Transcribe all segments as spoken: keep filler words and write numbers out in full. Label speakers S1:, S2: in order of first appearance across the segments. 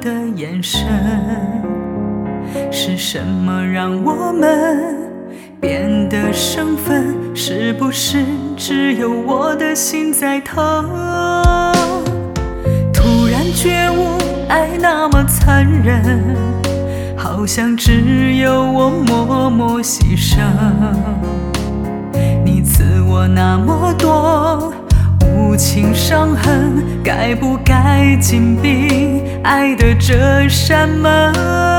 S1: 的眼神。是什么让我们变得生分？是不是只有我的心在疼？突然觉悟，爱那么残忍，好像只有我默默牺牲。你赐我那么多无情伤痕，该不该紧闭爱的这扇门？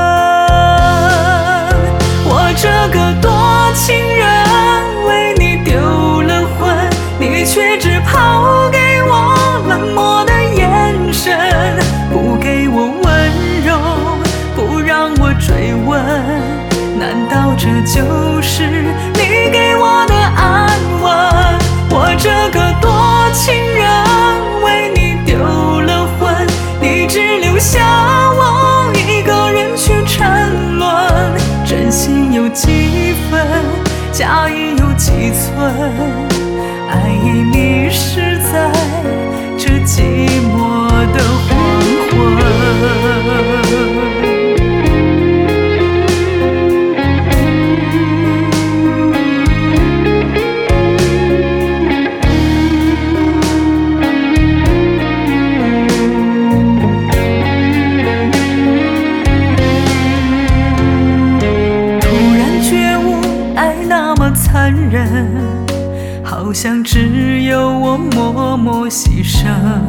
S1: 我这个多情人，为你丢了魂，你却只抛给我冷漠的眼神，不给我温柔，不让我追问。难道这就是你给我的安稳？我这个多情人，为你丢了魂，你只留下我一个人去沉沦。真心有几分，假意有几寸，爱已迷失在这寂寞的黄昏。残忍，好像只有我默默牺牲。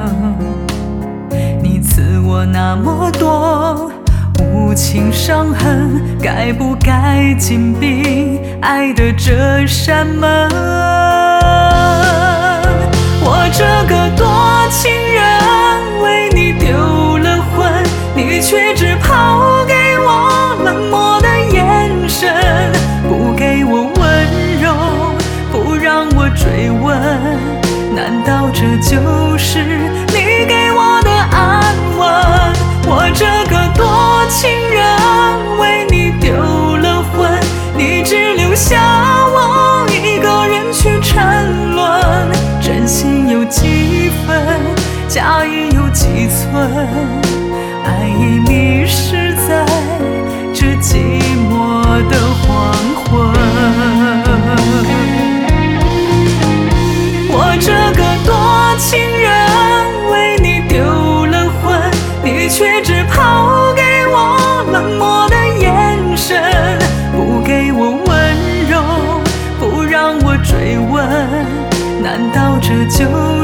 S1: 你赐我那么多无情伤痕，该不该紧闭爱的这扇门？我这个多情人，为你丢了魂，你却只抛给我冷漠的眼神，不给我追问。难道这就是你给我的安稳？我这个多情人，为你丢了魂，你只留下我一个人去沉沦。真心有几分，假意有几寸，爱已迷失在这寂寞的黄昏。我这个多情人，为你丢了魂，你却只抛给我冷漠的眼神，不给我温柔，不让我追问。难道这就